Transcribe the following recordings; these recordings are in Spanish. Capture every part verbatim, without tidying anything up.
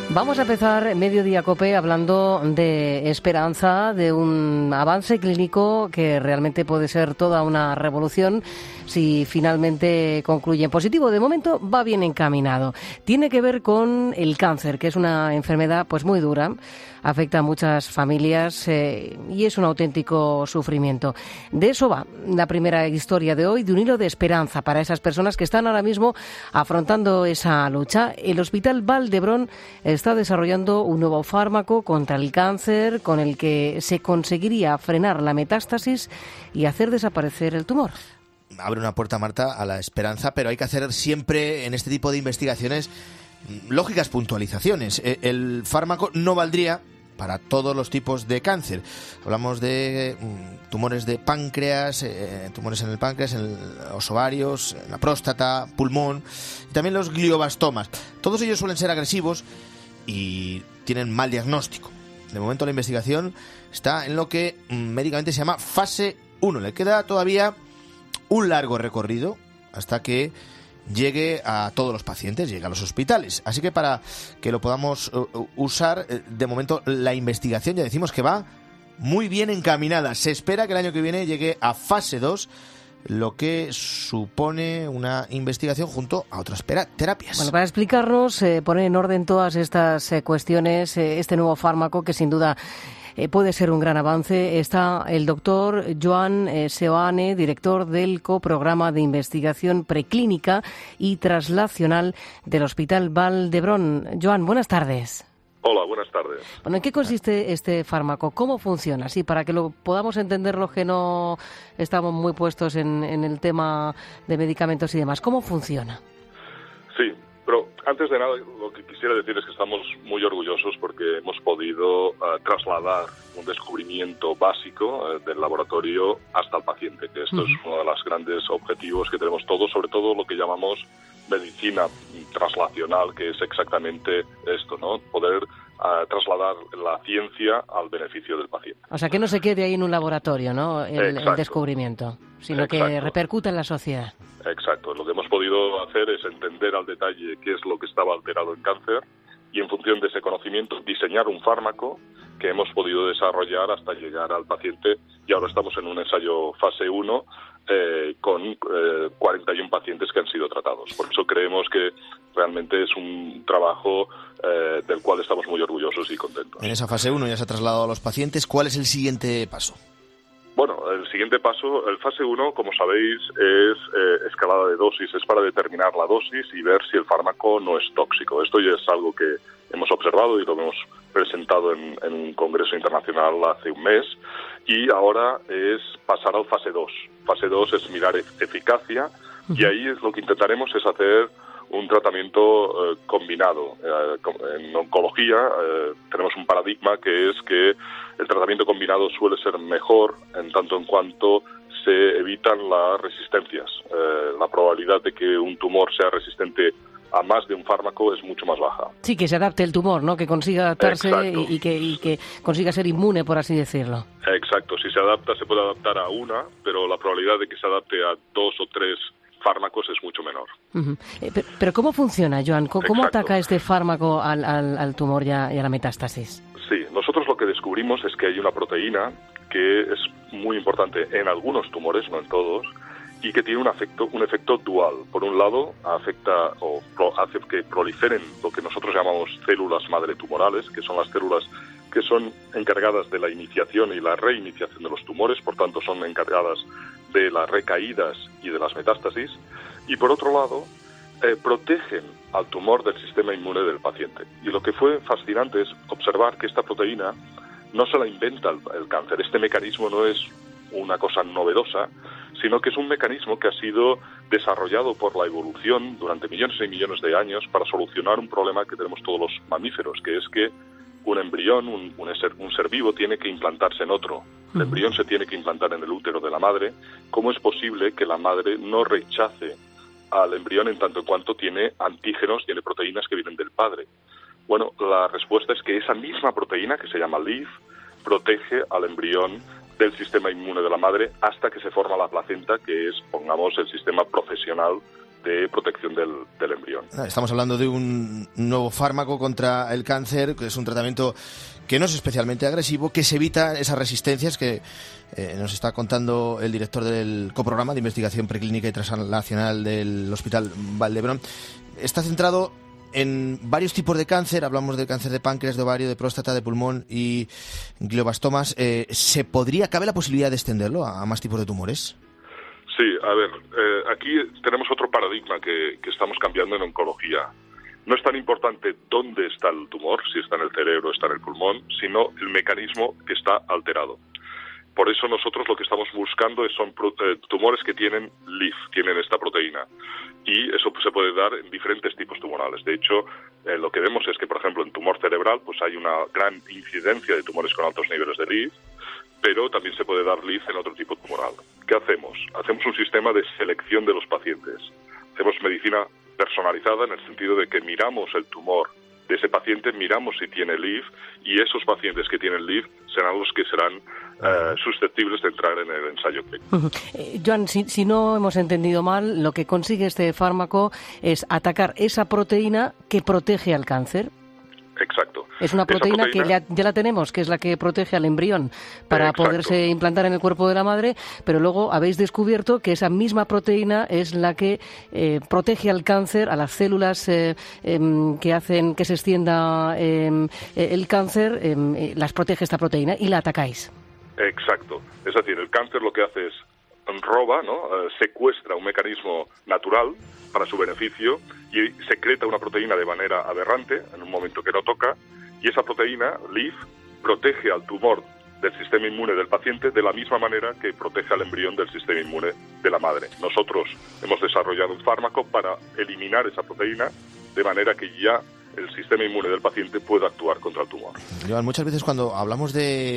Vamos a empezar Mediodía Cope hablando de esperanza, de un avance clínico que realmente puede ser toda una revolución si finalmente concluye en positivo. De momento va bien encaminado. Tiene que ver con el cáncer, que es una enfermedad pues muy dura, afecta a muchas familias eh, y es un auténtico sufrimiento. De eso va la primera historia de hoy, de un hilo de esperanza para esas personas que están ahora mismo afrontando esa lucha. El Hospital Vall d'Hebron está desarrollando un nuevo fármaco contra el cáncer con el que se conseguiría frenar la metástasis y hacer desaparecer el tumor. Abre una puerta, Marta, a la esperanza, pero hay que hacer siempre en este tipo de investigaciones lógicas puntualizaciones. El fármaco no valdría para todos los tipos de cáncer. Hablamos de um, tumores de páncreas, eh, tumores en el páncreas, en los ovarios, en la próstata, pulmón, y también los glioblastomas. Todos ellos suelen ser agresivos y tienen mal diagnóstico. De momento la investigación está en lo que médicamente se llama fase uno. Le queda todavía un largo recorrido hasta que llegue a todos los pacientes, llegue a los hospitales. Así que para que lo podamos uh, usar, de momento la investigación ya decimos que va muy bien encaminada. Se espera que el año que viene llegue a fase dos, lo que supone una investigación junto a otras terapias. Bueno, para explicarnos, eh, poner en orden todas estas eh, cuestiones, eh, este nuevo fármaco que sin duda Eh, puede ser un gran avance, está el doctor Joan eh, Seoane, director del coprograma de investigación preclínica y traslacional del Hospital Vall d'Hebron. Joan, buenas tardes. Hola, buenas tardes. Bueno, ¿en qué consiste este fármaco? ¿Cómo funciona? Sí, para que lo podamos entender los que no estamos muy puestos en, en el tema de medicamentos y demás. ¿Cómo funciona? Sí, pero antes de nada lo que quisiera decir es que estamos muy orgullosos porque hemos podido uh, trasladar un descubrimiento básico uh, del laboratorio hasta el paciente, que esto uh-huh. es uno de los grandes objetivos que tenemos todos, sobre todo lo que llamamos medicina translacional, que es exactamente esto, ¿no? Poder uh, trasladar la ciencia al beneficio del paciente. O sea, que no se quede ahí en un laboratorio, ¿no? El, el descubrimiento, sino Exacto. que repercuta en la sociedad. Exacto. Lo que hemos podido hacer es entender al detalle qué es lo que estaba alterado en cáncer y en función de ese conocimiento diseñar un fármaco que hemos podido desarrollar hasta llegar al paciente y ahora estamos en un ensayo fase uno eh, con eh, cuarenta y uno pacientes que han sido tratados. Por eso creemos que realmente es un trabajo eh, del cual estamos muy orgullosos y contentos. En esa fase uno ya se ha trasladado a los pacientes. ¿Cuál es el siguiente paso? Bueno, el siguiente paso, el fase uno, como sabéis, es eh, escalada de dosis, es para determinar la dosis y ver si el fármaco no es tóxico. Esto ya es algo que hemos observado y lo hemos presentado en, en un congreso internacional hace un mes y ahora es pasar al fase dos. Fase dos es mirar eficacia y ahí es lo que intentaremos es hacer un tratamiento eh, combinado. Eh, en oncología eh, tenemos un paradigma que es que el tratamiento combinado suele ser mejor en tanto en cuanto se evitan las resistencias. Eh, la probabilidad de que un tumor sea resistente a más de un fármaco es mucho más baja. Sí, que se adapte el tumor, ¿no? Que consiga adaptarse y, y, que, y que consiga ser inmune, por así decirlo. Exacto. Si se adapta, se puede adaptar a una, pero la probabilidad de que se adapte a dos o tres fármacos es mucho menor. Uh-huh. Eh, pero, pero ¿cómo funciona, Joan? ¿Cómo, ¿Cómo ataca este fármaco al, al, al tumor y a, y a la metástasis? Sí, nosotros lo que descubrimos es que hay una proteína que es muy importante en algunos tumores, no en todos, y que tiene un efecto, un efecto dual. Por un lado, afecta o pro, hace que proliferen lo que nosotros llamamos células madre tumorales, que son las células que son encargadas de la iniciación y la reiniciación de los tumores, por tanto son encargadas de las recaídas y de las metástasis, y por otro lado, eh, protegen al tumor del sistema inmune del paciente. Y lo que fue fascinante es observar que esta proteína no se la inventa el, el cáncer. Este mecanismo no es una cosa novedosa, sino que es un mecanismo que ha sido desarrollado por la evolución durante millones y millones de años para solucionar un problema que tenemos todos los mamíferos, que es que un embrión, un, un, ser, un ser vivo tiene que implantarse en otro. El embrión se tiene que implantar en el útero de la madre. ¿Cómo es posible que la madre no rechace al embrión en tanto en cuanto tiene antígenos, tiene proteínas que vienen del padre? Bueno, la respuesta es que esa misma proteína, que se llama L I F, protege al embrión del sistema inmune de la madre hasta que se forma la placenta, que es, pongamos, el sistema profesional de protección del, del embrión. Estamos hablando de un nuevo fármaco contra el cáncer, que es un tratamiento que no es especialmente agresivo, que se evita esas resistencias que eh, nos está contando el director del coprograma de investigación preclínica y translacional del Hospital Vall d'Hebron. Está centrado en varios tipos de cáncer. Hablamos de cáncer de páncreas, de ovario, de próstata, de pulmón y glioblastomas. Eh, ¿Se podría, cabe la posibilidad de extenderlo a, a más tipos de tumores? Sí, a ver, eh, aquí tenemos otro paradigma que, que estamos cambiando en oncología. No es tan importante dónde está el tumor, si está en el cerebro o está en el pulmón, sino el mecanismo que está alterado. Por eso nosotros lo que estamos buscando son eh, tumores que tienen L I F, tienen esta proteína. Y eso se puede dar en diferentes tipos tumorales. De hecho, eh, lo que vemos es que, por ejemplo, en tumor cerebral pues hay una gran incidencia de tumores con altos niveles de L I F, pero también se puede dar L I F en otro tipo tumoral. ¿Qué hacemos? Hacemos un sistema de selección de los pacientes. Hacemos medicina personalizada en el sentido de que miramos el tumor de ese paciente, miramos si tiene L I F y esos pacientes que tienen L I F serán los que serán eh, susceptibles de entrar en el ensayo clínico. Uh-huh. Eh, Joan, si, si no hemos entendido mal, lo que consigue este fármaco es atacar esa proteína que protege al cáncer. Exacto. Es una proteína, proteína que ya, ya la tenemos, que es la que protege al embrión para Exacto. poderse implantar en el cuerpo de la madre, pero luego habéis descubierto que esa misma proteína es la que eh, protege al cáncer, a las células eh, eh, que hacen que se extienda eh, el cáncer, eh, las protege esta proteína y la atacáis. Exacto. Es decir, el cáncer lo que hace es roba, ¿no? Eh, secuestra un mecanismo natural para su beneficio y secreta una proteína de manera aberrante en un momento que no toca, y esa proteína, L I F, protege al tumor del sistema inmune del paciente de la misma manera que protege al embrión del sistema inmune de la madre. Nosotros hemos desarrollado un fármaco para eliminar esa proteína de manera que ya el sistema inmune del paciente pueda actuar contra el tumor. Joan, muchas veces cuando hablamos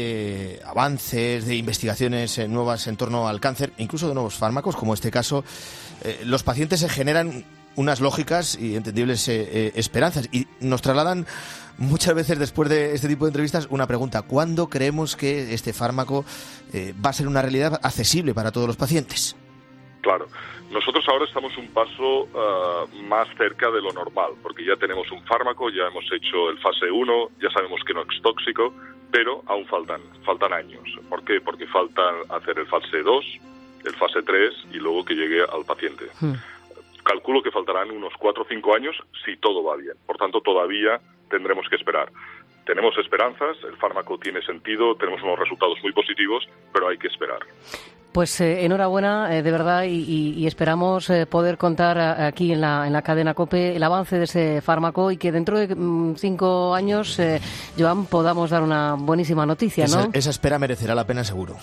de avances, de investigaciones nuevas en torno al cáncer, incluso de nuevos fármacos, como este caso, eh, los pacientes se generan unas lógicas y entendibles eh, eh, esperanzas y nos trasladan muchas veces después de este tipo de entrevistas una pregunta: ¿cuándo creemos que este fármaco eh, va a ser una realidad accesible para todos los pacientes? Claro. Nosotros ahora estamos un paso uh, más cerca de lo normal, porque ya tenemos un fármaco, ya hemos hecho el fase uno, ya sabemos que no es tóxico, pero aún faltan, faltan años. ¿Por qué? Porque falta hacer el fase dos, el fase tres y luego que llegue al paciente. Hmm. Calculo que faltarán unos cuatro o cinco años si todo va bien. Por tanto, todavía tendremos que esperar. Tenemos esperanzas, el fármaco tiene sentido, tenemos unos resultados muy positivos, pero hay que esperar. Pues eh, enhorabuena, eh, de verdad, y, y, y esperamos eh, poder contar a, aquí en la, en la cadena COPE el avance de ese fármaco y que dentro de mm, cinco años, eh, Joan, podamos dar una buenísima noticia, ¿no? Esa, esa espera merecerá la pena, seguro.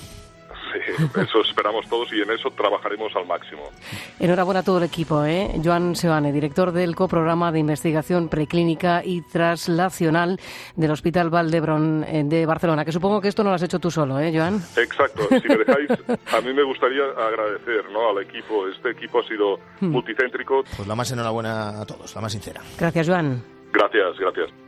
Sí, eso esperamos todos y en eso trabajaremos al máximo. Enhorabuena a todo el equipo, ¿eh? Joan Seoane, director del coprograma de investigación preclínica y translacional del Hospital Vall d'Hebron de Barcelona, que supongo que esto no lo has hecho tú solo, ¿eh, Joan? Exacto. Si me dejáis, a mí me gustaría agradecer, ¿no?, al equipo. Este equipo ha sido hmm. multicéntrico. Pues la más enhorabuena a todos, la más sincera. Gracias, Joan. Gracias, gracias.